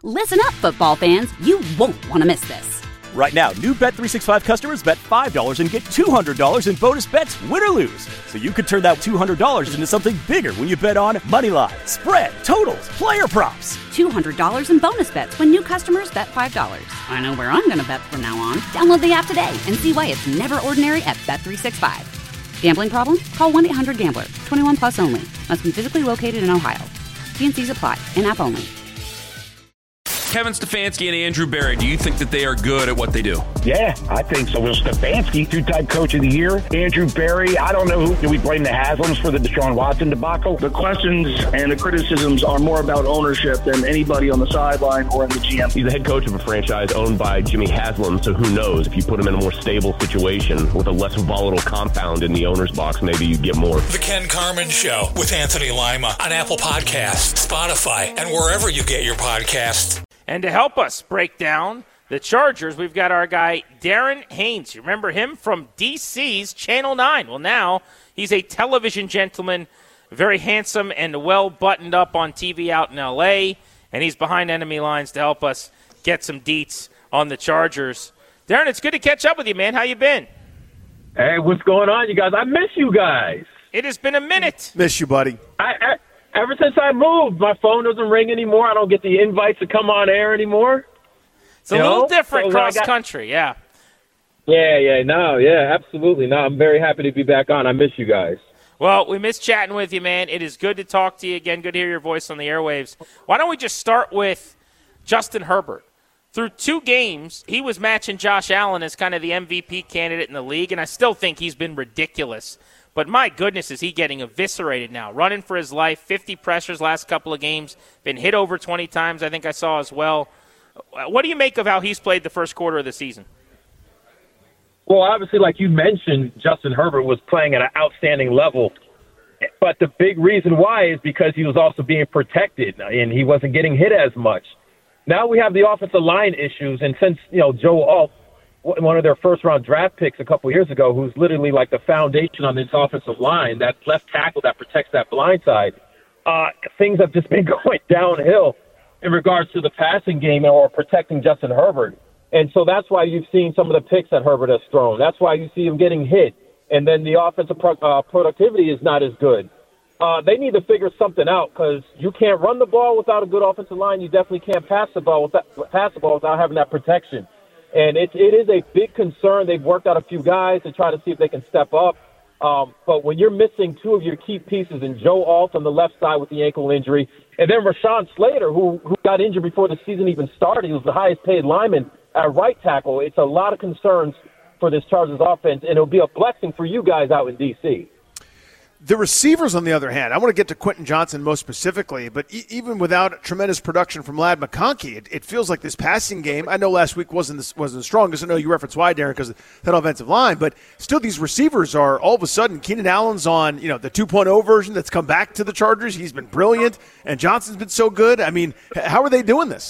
Listen up, football fans. You won't want to miss this. Right now, new Bet365 customers bet $5 and get $200 in bonus bets, win or lose. So you could turn that $200 into something bigger when you bet on moneyline, spread, totals, player props. $200 in bonus bets when new customers bet $5. I know where I'm going to bet from now on. Download the app today and see why it's never ordinary at Bet365. Gambling problem? Call 1-800-GAMBLER. 21 plus only. Must be physically located in Ohio. T&Cs apply. In-app only. Kevin Stefanski and Andrew Berry, do you think that they are good at what they do? Yeah, I think so. Well, Stefanski, two-time coach of the year. Andrew Berry, I don't know who. Do we blame the Haslams for the Deshaun Watson debacle? The questions and the criticisms are more about ownership than anybody on the sideline or in the GM. He's the head coach of a franchise owned by Jimmy Haslam, so who knows? If you put him in a more stable situation with a less volatile compound in the owner's box, maybe you get more. The Ken Carman Show with Anthony Lima on Apple Podcasts, Spotify, and wherever you get your podcasts. And to help us break down the Chargers, we've got our guy Darren Haynes. You remember him from DC's Channel 9. Well, now he's a television gentleman, very handsome and well buttoned up on TV out in L.A., and he's behind enemy lines to help us get some deets on the Chargers. Darren, it's good to catch up with you, man. How you been? Hey, what's going on, you guys? I miss you guys. It has been a minute. Miss you, buddy. Ever since I moved, my phone doesn't ring anymore. I don't get the invites to come on air anymore. It's a little different cross country, yeah. Yeah, absolutely. No, I'm very happy to be back on. I miss you guys. Well, we miss chatting with you, man. It is good to talk to you again. Good to hear your voice on the airwaves. Why don't we just start with Justin Herbert? Through 2 games, he was matching Josh Allen as kind of the MVP candidate in the league, and I still think he's been ridiculous. But my goodness, is he getting eviscerated now. Running for his life, 50 pressures last couple of games, been hit over 20 times, I think I saw as well. What do you make of how he's played the first quarter of the season? Well, obviously, like you mentioned, Justin Herbert was playing at an outstanding level. But the big reason why is because he was also being protected, and he wasn't getting hit as much. Now we have the offensive line issues, and since, Joe Alt, one of their first-round draft picks a couple years ago, who's literally like the foundation on this offensive line, that left tackle that protects that blind side, things have just been going downhill in regards to the passing game or protecting Justin Herbert. And so that's why you've seen some of the picks that Herbert has thrown. That's why you see him getting hit. And then the offensive productivity is not as good. They need to figure something out because you can't run the ball without a good offensive line. You definitely can't pass the ball without having that protection. And it is a big concern. They've worked out a few guys to try to see if they can step up. But when you're missing 2 of your key pieces, in Joe Alt on the left side with the ankle injury, and then Rashawn Slater, who got injured before the season even started, he was the highest paid lineman at right tackle. It's a lot of concerns for this Chargers offense, and it'll be a blessing for you guys out in D.C. The receivers, on the other hand, I want to get to Quentin Johnson most specifically, but even without tremendous production from Ladd McConkey, it feels like this passing game, I know last week wasn't the strongest. I know you referenced why, Darren, because of that offensive line, but still these receivers are all of a sudden, Keenan Allen's on the 2.0 version that's come back to the Chargers. He's been brilliant, and Johnson's been so good. I mean, how are they doing this?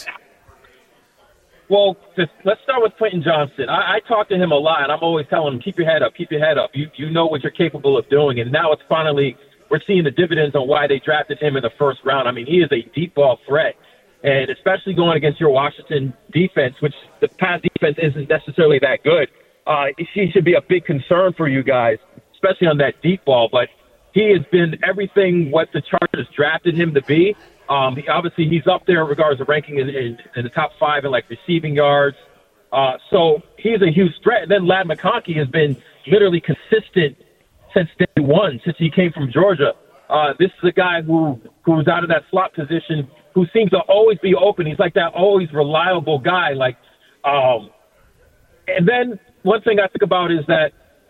Well, let's start with Quentin Johnson. I talk to him a lot, and I'm always telling him, keep your head up, keep your head up. You know what you're capable of doing. And now we're seeing the dividends on why they drafted him in the first round. I mean, he is a deep ball threat, and especially going against your Washington defense, which the pass defense isn't necessarily that good. He should be a big concern for you guys, especially on that deep ball. But he has been everything what the Chargers drafted him to be. Obviously, he's up there in regards to ranking in the top 5 in receiving yards. So he's a huge threat. And then Ladd McConkey has been literally consistent since day one, since he came from Georgia. This is a guy who's out of that slot position, who seems to always be open. He's like that always reliable guy. And then one thing I think about is that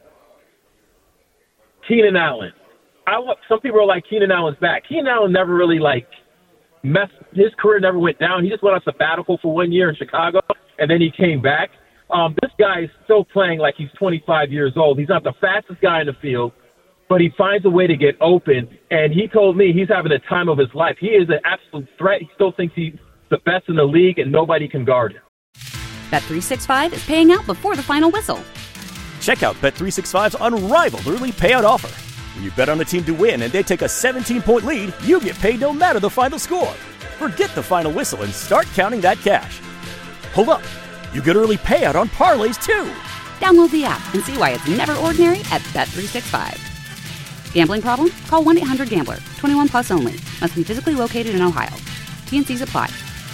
Keenan Allen. Some people are like, Keenan Allen's back. Keenan Allen never really his career never went down. He just went on sabbatical for 1 year in Chicago, and then he came back. This guy is still playing like he's 25 years old. He's not the fastest guy in the field, but he finds a way to get open. And he told me he's having the time of his life. He is an absolute threat. He still thinks he's the best in the league, and nobody can guard him. Bet365 is paying out before the final whistle. Check out Bet365's unrivaled early payout offer. When you bet on a team to win and they take a 17-point lead, you get paid no matter the final score. Forget the final whistle and start counting that cash. Hold up. You get early payout on parlays, too. Download the app and see why it's never ordinary at Bet365. Gambling problem? Call 1-800-GAMBLER. 21 plus only. Must be physically located in Ohio. T&Cs apply.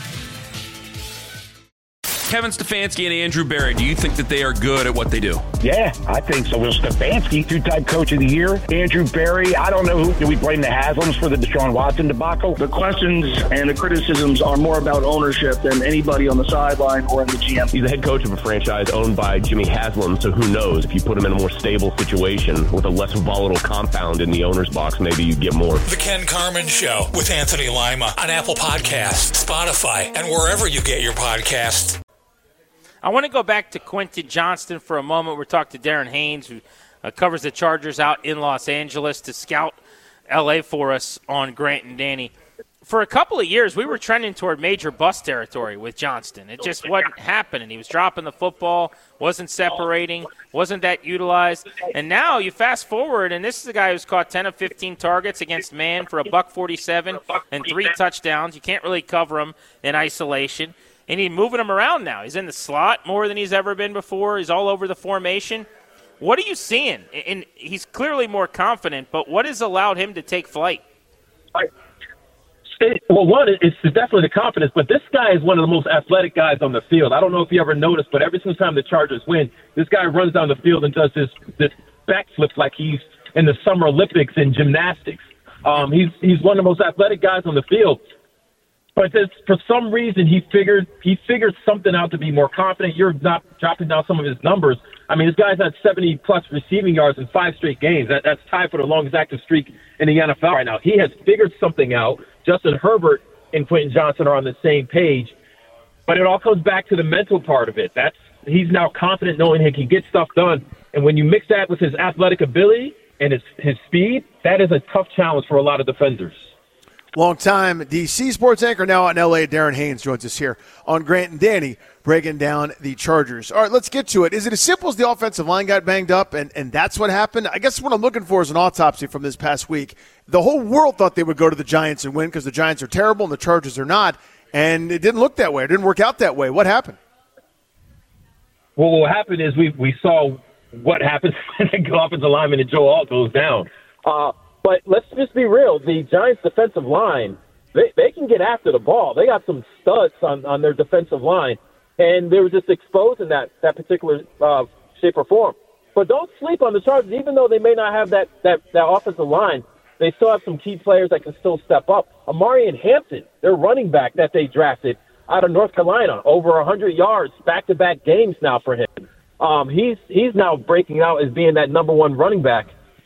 Kevin Stefanski and Andrew Berry, do you think that they are good at what they do? Yeah, I think so. Will Stefanski, two-time coach of the year. Andrew Berry, I don't know who. Do we blame the Haslams for the Deshaun Watson debacle? The questions and the criticisms are more about ownership than anybody on the sideline or in the GM. He's the head coach of a franchise owned by Jimmy Haslam, so who knows? If you put him in a more stable situation with a less volatile compound in the owner's box, maybe you get more. The Ken Carman Show with Anthony Lima on Apple Podcasts, Spotify, and wherever you get your podcasts. I want to go back to Quentin Johnston for a moment. We're talking to Darren Haynes, who covers the Chargers out in Los Angeles, to scout L.A. for us on Grant and Danny. For a couple of years, we were trending toward major bust territory with Johnston. It just wasn't happening. He was dropping the football, wasn't separating, wasn't that utilized. And now you fast forward, and this is a guy who's caught 10 of 15 targets against man for $147 and 3 touchdowns. You can't really cover him in isolation. And he's moving him around now. He's in the slot more than he's ever been before. He's all over the formation. What are you seeing? And he's clearly more confident, but what has allowed him to take flight? Well, one, it's definitely the confidence, but this guy is one of the most athletic guys on the field. I don't know if you ever noticed, but every single time the Chargers win, this guy runs down the field and does this backflip like he's in the Summer Olympics in gymnastics. He's one of the most athletic guys on the field. But for some reason, he figured something out to be more confident. You're not dropping down some of his numbers. I mean, this guy's had 70-plus receiving yards in 5 straight games. That's tied for the longest active streak in the NFL right now. He has figured something out. Justin Herbert and Quentin Johnston are on the same page. But it all comes back to the mental part of it. He's now confident knowing he can get stuff done. And when you mix that with his athletic ability and his speed, that is a tough challenge for a lot of defenders. Long-time D.C. sports anchor, now out in L.A., Darren Haynes joins us here on Grant and Danny, breaking down the Chargers. All right, let's get to it. Is it as simple as the offensive line got banged up and that's what happened? I guess what I'm looking for is an autopsy from this past week. The whole world thought they would go to the Giants and win because the Giants are terrible and the Chargers are not, and it didn't look that way. It didn't work out that way. What happened? Well, what happened is we saw what happens when the offensive lineman and Joe Alt goes down. But let's just be real. The Giants' defensive line, they can get after the ball. They got some studs on their defensive line, and they were just exposed in that particular shape or form. But don't sleep on the Chargers. Even though they may not have that offensive line, they still have some key players that can still step up. Amarian Hampton, their running back that they drafted out of North Carolina, over 100 yards, back-to-back games now for him. He's now breaking out as being that number one running back.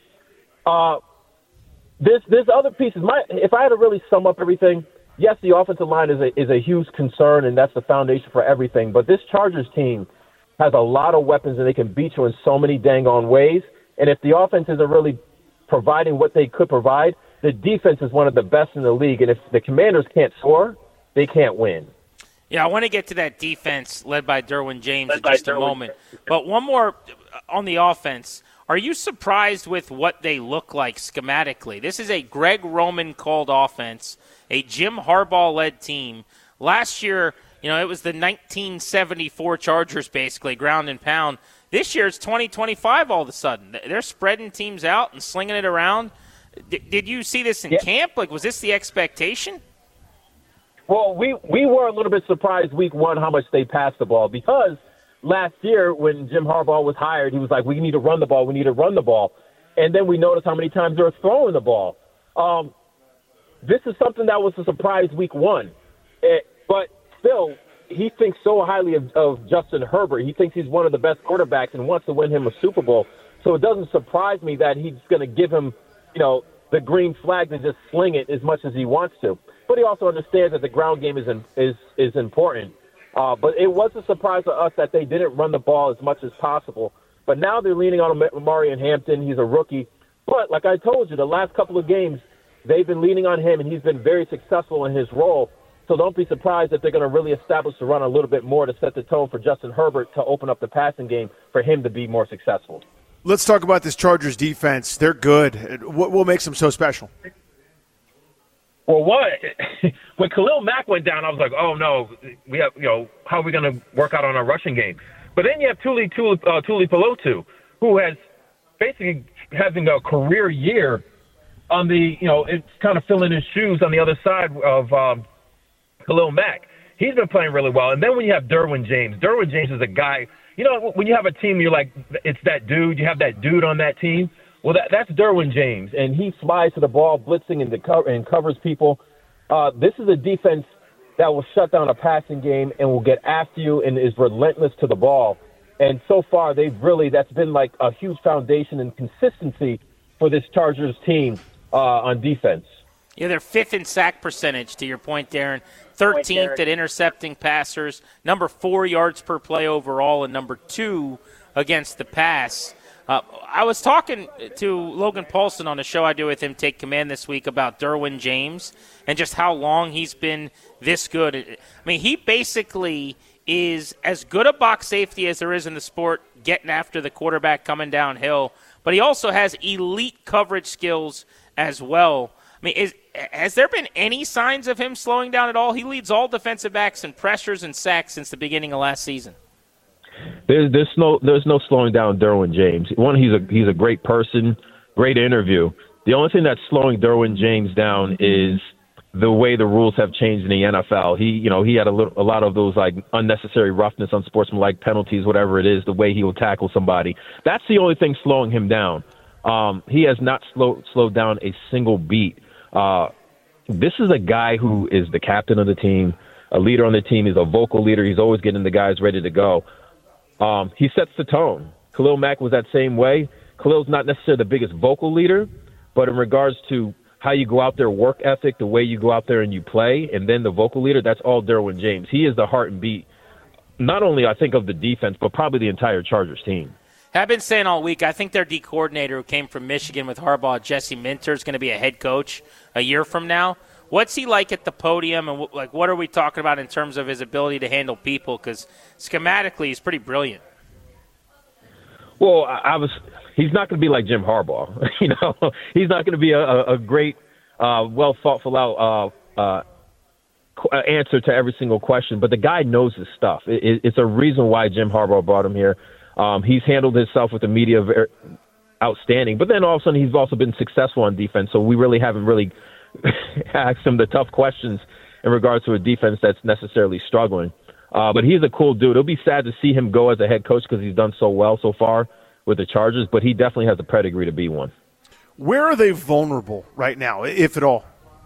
There's other pieces. If I had to really sum up everything, yes, the offensive line is a huge concern, and that's the foundation for everything. But this Chargers team has a lot of weapons, and they can beat you in so many dang-on ways. And if the offense isn't really providing what they could provide, the defense is one of the best in the league. And if the Commanders can't score, they can't win. Yeah, I want to get to that defense led by Derwin James in just a moment. But one more on the offense. Are you surprised with what they look like schematically? This is a Greg Roman-called offense, a Jim Harbaugh-led team. Last year, it was the 1974 Chargers, basically, ground and pound. This year, it's 2025 all of a sudden. They're spreading teams out and slinging it around. Did you see this in camp? Like, was this the expectation? Well, we were a little bit surprised week one how much they passed the ball because last year when Jim Harbaugh was hired, he was like, we need to run the ball. We need to run the ball. And then we noticed how many times they were throwing the ball. This is something that was a surprise week one. But still, he thinks so highly of Justin Herbert. He thinks he's one of the best quarterbacks and wants to win him a Super Bowl. So it doesn't surprise me that he's going to give him, the green flag to just sling it as much as he wants to. But he also understands that the ground game is important. But it was a surprise to us that they didn't run the ball as much as possible. But now they're leaning on Amarian Hampton. He's a rookie. But like I told you, the last couple of games, they've been leaning on him, and he's been very successful in his role. So don't be surprised if they're going to really establish the run a little bit more to set the tone for Justin Herbert to open up the passing game for him to be more successful. Let's talk about this Chargers defense. They're good. What makes them so special? Well, when Khalil Mack went down, I was like, oh, no, we have, how are we going to work out on our rushing game? But then you have Tuli Pelotu, who has basically having a career year on the, it's kind of filling his shoes on the other side of Khalil Mack. He's been playing really well. And then when you have Derwin James is a guy, when you have a team, you're like, it's that dude. You have that dude on that team. Well, that's Derwin James, and he flies to the ball, blitzing and covers people. This is a defense that will shut down a passing game and will get after you and is relentless to the ball. And so far, that's been like a huge foundation and consistency for this Chargers team on defense. Yeah, they're 5th in sack percentage, to your point, Darren. 13th at intercepting passers, number 4 yards per play overall, and number 2 against the pass. I was talking to Logan Paulson on the show I do with him, Take Command, this week about Derwin James and just how long he's been this good. I mean, he basically is as good a box safety as there is in the sport, getting after the quarterback coming downhill, but he also has elite coverage skills as well. I mean, has there been any signs of him slowing down at all? He leads all defensive backs in pressures and sacks since the beginning of last season. There's no slowing down Derwin James. One, he's a great person, great interview. The only thing that's slowing Derwin James down is the way the rules have changed in the NFL. He had a lot of those like unnecessary roughness, unsportsmanlike penalties, whatever it is, the way he will tackle somebody. That's the only thing slowing him down. He has not slowed down a single beat. This is a guy who is the captain of the team, a leader on the team. He's a vocal leader. He's always getting the guys ready to go. He sets the tone. Khalil Mack was that same way. Khalil's not necessarily the biggest vocal leader, but in regards to how you go out there, work ethic, the way you go out there and you play, and then the vocal leader, that's all Derwin James. He is the heart and beat, not only, I think, of the defense, but probably the entire Chargers team. I've been saying all week, I think their D coordinator who came from Michigan with Harbaugh, Jesse Minter, is going to be a head coach a year from now. What's he like at the podium, and what are we talking about in terms of his ability to handle people? Because schematically, he's pretty brilliant. Well, he's not going to be like Jim Harbaugh. He's not going to be a great, well thoughtful out answer to every single question. But the guy knows his stuff. It's a reason why Jim Harbaugh brought him here. He's handled himself with the media very outstanding. But then all of a sudden, he's also been successful on defense. So we really haven't asked him the tough questions in regards to a defense that's necessarily struggling. But he's a cool dude. It'll be sad to see him go as a head coach because he's done so well so far with the Chargers, but he definitely has the pedigree to be one. Where are they vulnerable right now, if at all?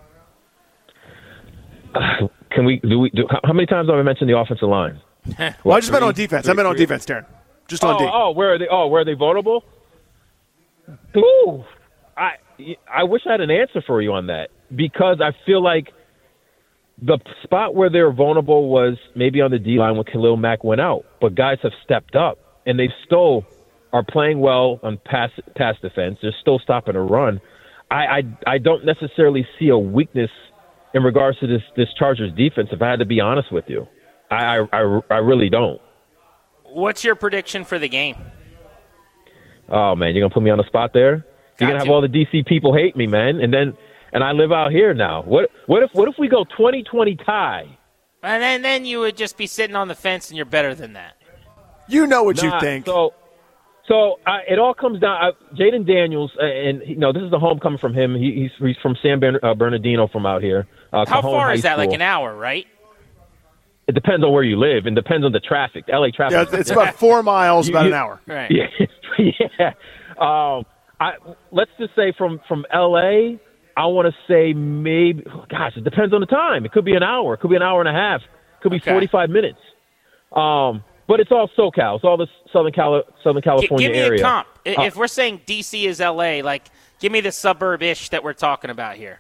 How many times have I mentioned the offensive line? Well, I just meant on defense. I meant on defense, Darren. Just on D. Where are they vulnerable? Ooh, I wish I had an answer for you on that, because I feel like the spot where they're vulnerable was maybe on the D-line when Khalil Mack went out. But guys have stepped up, and they still are playing well on pass defense. They're still stopping a run. I don't necessarily see a weakness in regards to this Chargers defense, if I had to be honest with you. I really don't. What's your prediction for the game? Oh, man, you're going to put me on the spot there? You're going to have all the DC people hate me, man. And I live out here now. What if we go 20-20 tie? And then you would just be sitting on the fence, and you're better than that. You know what you think. So it all comes down. Jaden Daniels, and this is the homecoming from him. He's from San Bernardino from out here. How far is that? School. Like an hour, right? It depends on where you live, and depends on the traffic. The LA traffic. Yeah, it's about 4 miles, about an hour. Right. Yeah. Let's just say from LA, I want to say maybe. Gosh, it depends on the time. It could be an hour. It could be an hour and a half. It could be 45 minutes. But it's all SoCal. It's all the Southern California area. Give me a comp. If we're saying DC is LA, give me the suburb-ish that we're talking about here.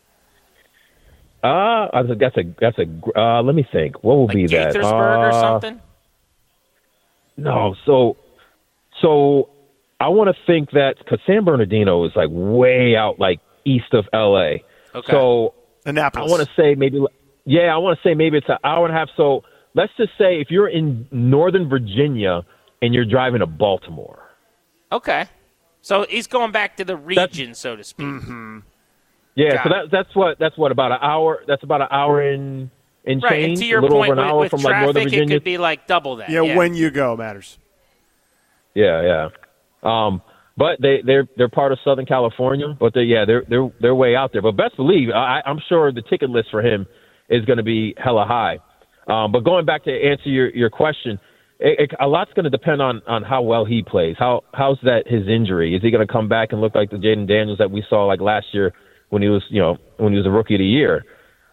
Let me think. What will be that? Gaithersburg or something? No. So I want to think that because San Bernardino is way out, east of LA. Okay. So Annapolis. I want to say maybe. Yeah, I want to say maybe it's an hour and a half. So let's just say if you're in Northern Virginia and you're driving to Baltimore. Okay. So he's going back to the region, so to speak. Mm-hmm. Yeah, so that's what about an hour? That's about an hour in change. Right, and to your a little point, over an hour with from traffic, like Northern Virginia. it could be like double that. Yeah, when you go matters. Yeah. But they're part of Southern California, but they're way out there. But best believe, I'm sure the ticket list for him is going to be hella high. But going back to answer your question, a lot's going to depend on how well he plays. How's that his injury? Is he going to come back and look like the Jaden Daniels that we saw like last year when he was a rookie of the year?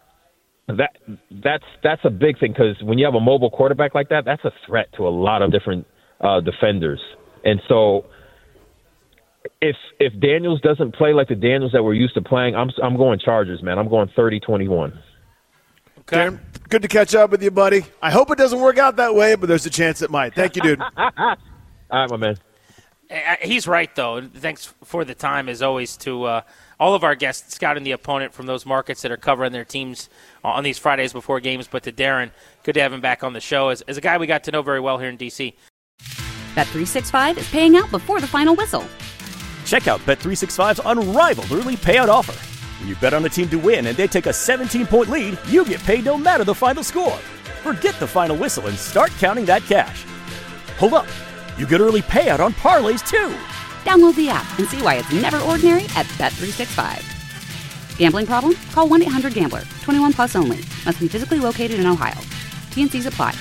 That's a big thing, because when you have a mobile quarterback like that, that's a threat to a lot of different defenders. And so if Daniels doesn't play like the Daniels that we're used to playing, I'm going Chargers, man. I'm going 30-21. Okay. Darren, good to catch up with you, buddy. I hope it doesn't work out that way, but there's a chance it might. Thank you, dude. All right, my man. He's right, though. Thanks for the time, as always, to all of our guests scouting the opponent from those markets that are covering their teams on these Fridays before games. But to Darren, good to have him back on the show as a guy we got to know very well here in D.C. Bet365 is paying out before the final whistle. Check out Bet365's unrivaled early payout offer. When you bet on a team to win and they take a 17-point lead, you get paid no matter the final score. Forget the final whistle and start counting that cash. Hold up. You get early payout on parlays, too. Download the app and see why it's never ordinary at Bet365. Gambling problem? Call 1-800-GAMBLER. 21 plus only. Must be physically located in Ohio. T&Cs apply.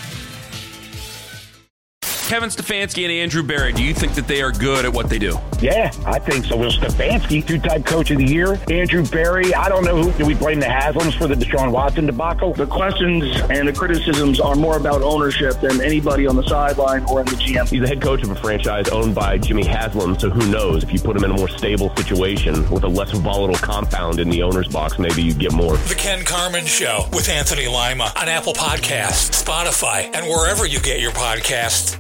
Kevin Stefanski and Andrew Berry, do you think that they are good at what they do? Yeah, I think so. Will Stefanski, two-time coach of the year. Andrew Berry, I don't know do we blame the Haslams for the Deshaun Watson debacle? The questions and the criticisms are more about ownership than anybody on the sideline or in the GM. He's the head coach of a franchise owned by Jimmy Haslam, so who knows? If you put him in a more stable situation with a less volatile compound in the owner's box, maybe you get more. The Ken Carman Show with Anthony Lima on Apple Podcasts, Spotify, and wherever you get your podcasts.